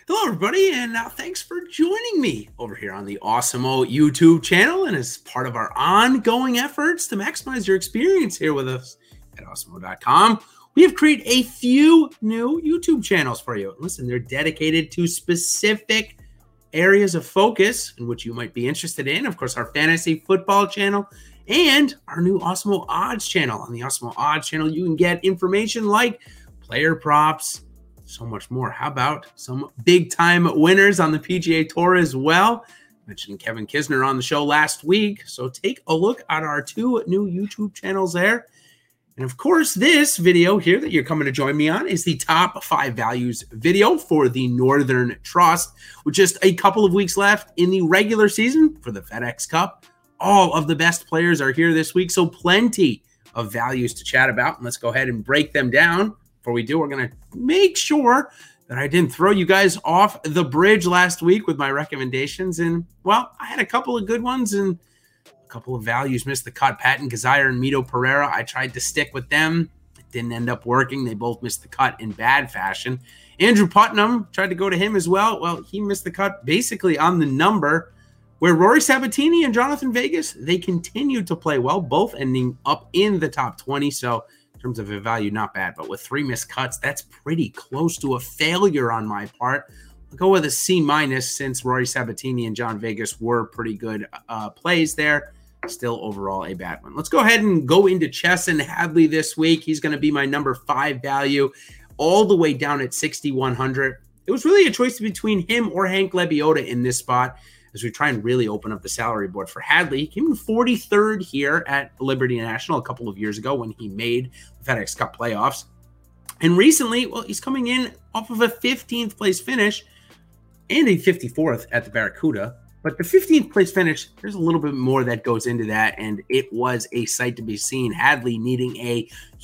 Hello, everybody, and thanks for joining me over here on the Awesemo YouTube channel and as part of our ongoing efforts to maximize your experience here with us at Awesemo.com. We have created a few new YouTube channels for you. Listen, they're dedicated to specific areas of focus in which you might be interested in. Of course, our fantasy football channel and our new Awesemo Odds channel. On the Awesemo Odds channel, you can get information like player props, so much more. How about some big-time winners on the PGA Tour as well? I mentioned Kevin Kisner on the show last week, so take a look at our two new YouTube channels there. And of course, this video here that you're coming to join me on is the top 5 values video for the Northern Trust, with just a couple of weeks left in the regular season for the FedEx Cup. All of the best players are here this week, so plenty of values to chat about. And let's go ahead and break them down. Before we do, we're going to make sure that I didn't throw you guys off the bridge last week with my recommendations. And, well, I had a couple of good ones and a couple of values missed the cut. Patton Kizzire and Mito Pereira, I tried to stick with them. It didn't end up working. They both missed the cut in bad fashion. Andrew Putnam, tried to go to him as well. Well, he missed the cut basically on the number, where Rory Sabatini and Jonathan Vegas, they continued to play well, both ending up in the top 20. So, in terms of a value, not bad, but with 3 missed cuts, that's pretty close to a failure on my part. I'll go with a C- since Rory Sabatini and John Vegas were pretty good plays there. Still overall a bad one. Let's go ahead and go into Chesson Hadley this week. He's going to be my number 5 value, all the way down at 6,100. It was really a choice between him or Hank Lebioda in this spot, as we try and really open up the salary board for Hadley. He came in 43rd here at Liberty National a couple of years ago when he made the FedEx Cup playoffs. And recently, well, he's coming in off of a 15th place finish and a 54th at the Barracuda. But the 15th place finish, there's a little bit more that goes into that, and it was a sight to be seen. Hadley needing a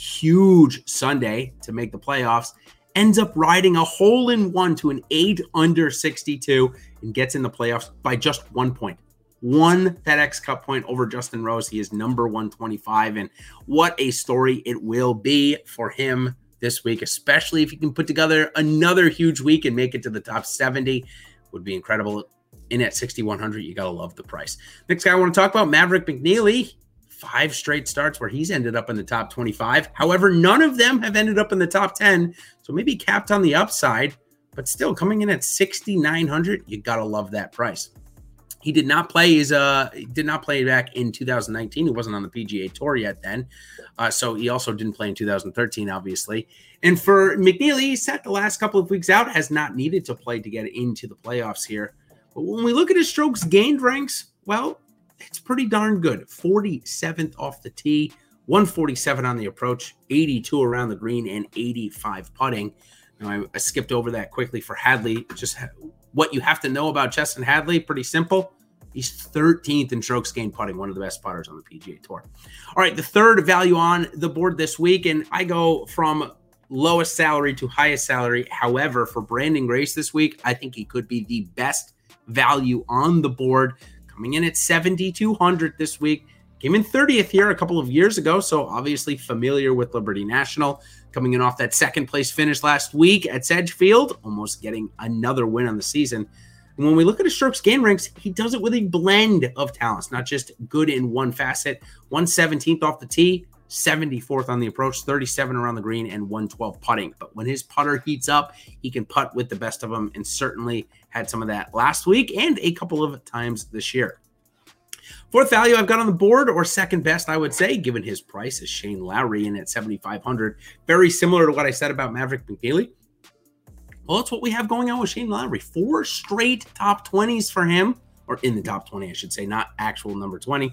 huge Sunday to make the playoffs, ends up riding a hole-in-one to an 8 under 62 and gets in the playoffs by just 1 point. 1 FedEx Cup point over Justin Rose. He is number 125, and what a story it will be for him this week, especially if he can put together another huge week and make it to the top 70. Would be incredible. In at 6,100, you got to love the price. Next guy I want to talk about, Maverick McNeely. 5 straight starts where he's ended up in the top 25. However, none of them have ended up in the top 10, so maybe capped on the upside, but still coming in at 6,900. You gotta love that price. He did not play back in 2019. He wasn't on the PGA Tour yet then, so he also didn't play in 2013, obviously. And for McNeely, he sat the last couple of weeks out, has not needed to play to get into the playoffs here. But when we look at his strokes gained ranks, well, it's pretty darn good. 47th off the tee, 147 on the approach, 82 around the green, and 85 putting. Now, I skipped over that quickly for Hadley. Just what you have to know about Chesson Hadley, pretty simple. He's 13th in strokes gained putting, one of the best putters on the PGA Tour. All right, the third value on the board this week, and I go from lowest salary to highest salary. However, for Brandon Grace this week, I think he could be the best value on the board. Coming in at 7,200 this week. Came in 30th here a couple of years ago, so obviously familiar with Liberty National. Coming in off that second place finish last week at Sedgefield, almost getting another win on the season. And when we look at his strokes gain ranks, he does it with a blend of talents, not just good in one facet. 117th off the tee, 74th on the approach, 37 around the green, and 112 putting. But when his putter heats up, he can putt with the best of them, and certainly had some of that last week and a couple of times this year. Fourth value I've got on the board, or second best, I would say, given his price, is Shane Lowry in at 7,500. Very similar to what I said about Maverick McNeely. Well, that's what we have going on with Shane Lowry. 4 straight top 20s for him, or in the top 20, I should say, not actual number 20.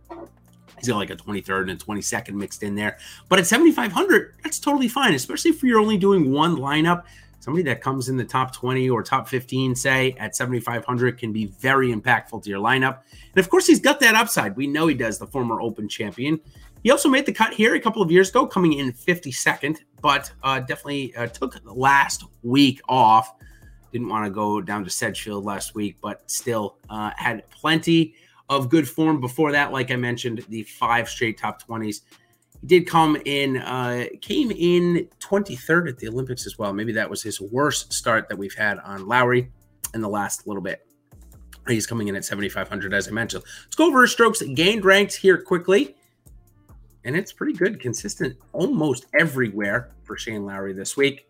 He's got like a 23rd and a 22nd mixed in there. But at 7,500, that's totally fine, especially if you're only doing one lineup. Somebody that comes in the top 20 or top 15, say, at 7,500 can be very impactful to your lineup. And, of course, he's got that upside. We know he does, the former Open champion. He also made the cut here a couple of years ago, coming in 52nd, but definitely took last week off. Didn't want to go down to Sedgefield last week, but still had plenty of good form before that. Like I mentioned, the 5 straight top 20s. He did come in, came in 23rd at the Olympics as well. Maybe that was his worst start that we've had on Lowry in the last little bit. He's coming in at 7,500, as I mentioned. Let's go over his strokes gained ranks here quickly. And it's pretty good, consistent almost everywhere for Shane Lowry this week.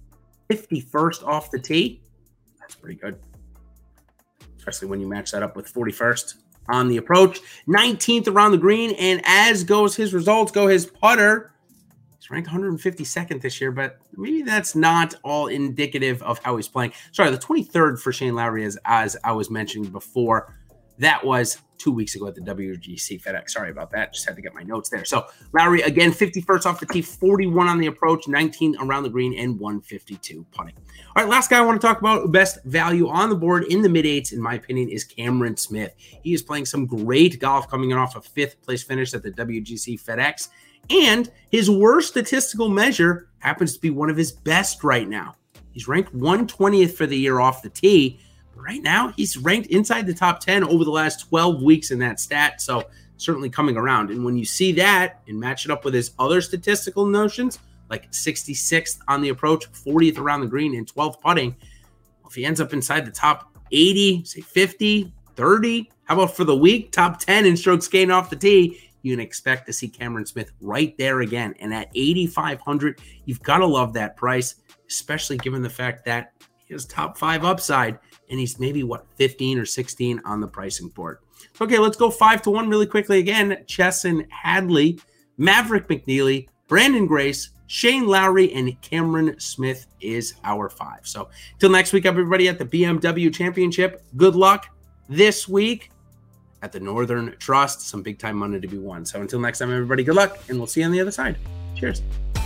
51st off the tee. That's pretty good, especially when you match that up with 41st on the approach. 19th around the green, and as goes his results, go his putter. He's ranked 152nd this year, but maybe that's not all indicative of how he's playing. Sorry, the 23rd for Shane Lowry, as I was mentioning before. That was 2 weeks ago at the WGC FedEx. Sorry about that. Just had to get my notes there. So Lowry, again, 51st off the tee, 41 on the approach, 19 around the green, and 152 putting. All right, last guy I want to talk about, best value on the board in the mid-eights, in my opinion, is Cameron Smith. He is playing some great golf, coming in off a 5th place finish at the WGC FedEx. And his worst statistical measure happens to be one of his best right now. He's ranked 120th for the year off the tee. But right now, he's ranked inside the top 10 over the last 12 weeks in that stat. So certainly coming around. And when you see that and match it up with his other statistical notions, like 66th on the approach, 40th around the green, and 12th putting, well, if he ends up inside the top 80, say 50, 30, how about for the week, top 10 in strokes gained off the tee, you can expect to see Cameron Smith right there again. And at 8,500, you've got to love that price, especially given the fact that he has top 5 upside. And he's maybe, 15 or 16 on the pricing board. Okay, let's go 5-1 really quickly again. Chesson Hadley, Maverick McNeely, Brandon Grace, Shane Lowry, and Cameron Smith is our 5. So till next week, everybody at the BMW Championship, good luck this week at the Northern Trust. Some big time money to be won. So until next time, everybody, good luck, and we'll see you on the other side. Cheers.